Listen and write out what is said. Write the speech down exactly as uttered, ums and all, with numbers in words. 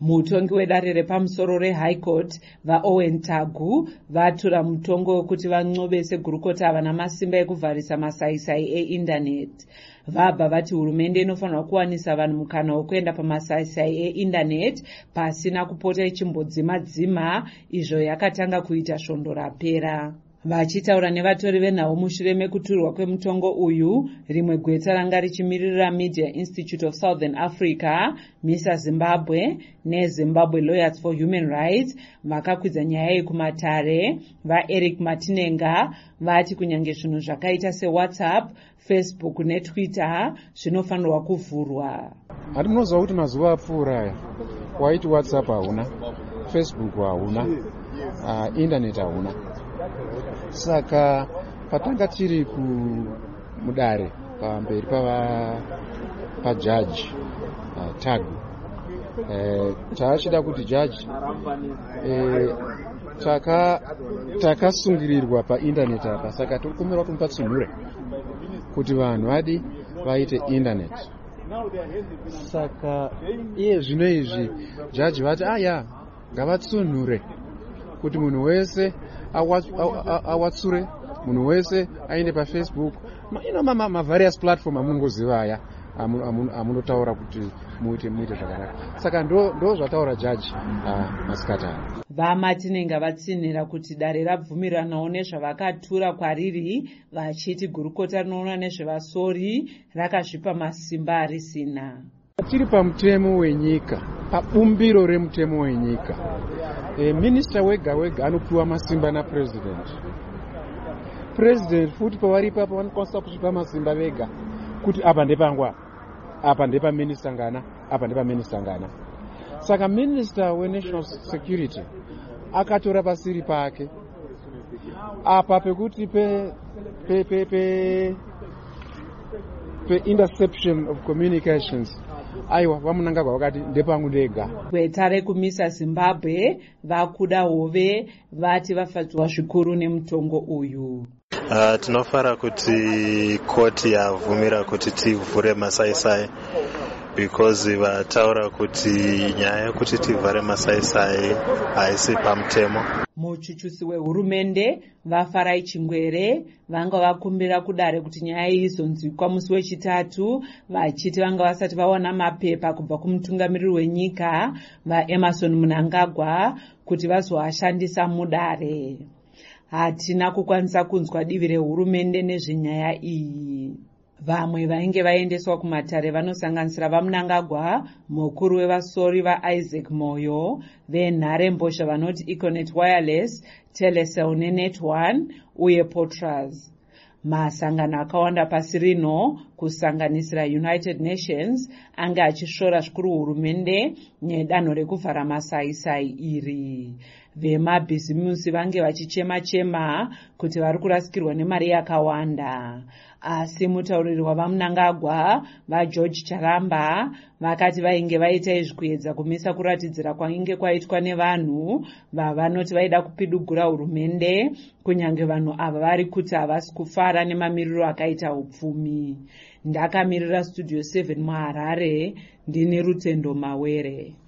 Mutongi wedare repamusoro reHigh Court vaOwen Tagu vatura mutongo wekuti vanxobese gurukota vana masimba ekuvharisa masaisai eindaneti. Vabva vati hurumende inofanirwa kuwanisa vanhu mukana wekuenda pamasaisai eindaneti pasina kupota ichimbodzima-dzima, izvo yakatanga kuita svondo rapera. Vachitaura nevatori venhau mushure mekuturwa kwemutongo uyu, rimwe gweta ranga richimirira Media Institute of Southern Africa, MISA Zimbabwe neZimbabwe Lawyers for Human Rights vakakwidza nyaya iyi kumatare. VaEric Matinenga vati kunyange zvinhu zvakaita seWhatsApp, Facebook neTwitter zvinofanirwa kuvhurwa. Hatinoziva kuti mazuva apfuura aya waiti WhatsApp hauna, Facebook hauna, uh, internet hauna. Saka patanga tiri kumudare pamberi pava pajaji uh, Tagu eh, taachida kuti jaji eh, taka takasungirirwa paindaneti apa, saka tiri kumirwa kumupa tsunhure kuti vanhu vadi vaite internet. Saka iye zvino izvi jaji vati aya ngavatsunhure kuti munhu wese awatsure, munhu wese aende paFacebook, ino ma, ma various platform amungoziva aya amunotaura kuti muite muite zvakanaka. Saka ndo ndo zvataura jaji uh, masikata. VaMatinenga vatsinhira kuti dare rabvumiranawo nezvavakatura kwariri, vachiti gurukota rinoona nezvevasori rakazvipa masimba arisina. Tiri pamutemo wenyika, pabumbiro remutemo wenyika. E, minister wega wega anopiwa masimba napresident. President futi pavari papo vanokwanisa kuzvipa masimba vega kuti apa ndepangwa, apa ndepa minister ngana, apa ndepa minister ngana. Saka minister wenational security akatora pasiri pake apa pekuti pe pe pe pe, pe interception of communications. Aiwa vamunangagwa vakati ndepangu ndega. Gweta rekumisa Zimbabwe vakuda hove vati vafadzwa zvikuru nemutongo uyu. Uh, tinofara kuti koti yavhumira kuti tivhure masaisai because vataura kuti nyaya yekuti tivhare masaisai haisi pamutemo. Muchuchusi wehurumende vaFarai Chingwere vanga vakumbira kudare kuti nyaya iyi izonzwikwa musi wechitatu, vachiti vanga vasati vawana mapepa kubva kumutungamiriri wenyika vaEmmerson Mnangagwa kuti vazoashandisa mudare. Hatina kukwanisa kunzwa divi rehurumende nezvenyaya iyi. Vamwe vainge vaendeswa kumatare vanosanganisira vaMnangagwa, mukuru wevasori vaIsaac Moyo, venharembozha vanoti Econet Wireless, Telecel neNet One uye Potras. Masangano akawanda pasi rino kusanganisira United Nations anga achishora zvikuru hurumende nedanho rekuvhara masaisai iri. Vemabhizimusi vange vachichema-chema kuti vari kurasikirwa nemari yakawanda. Asi mutauriri wavaMnangagwa vaGeorge Charamba vakati vainge vaita izvikuedza kumisa kuratidzira kwainge kwaitwa nevanhu vavanoti vaida kupidugura hurumende, kunyange vanhu ava vari kuti havasi kufara nemamiriro akaita upfumi. Ndakamirira Studio seven muHarare, ndini Rutendo Mawere.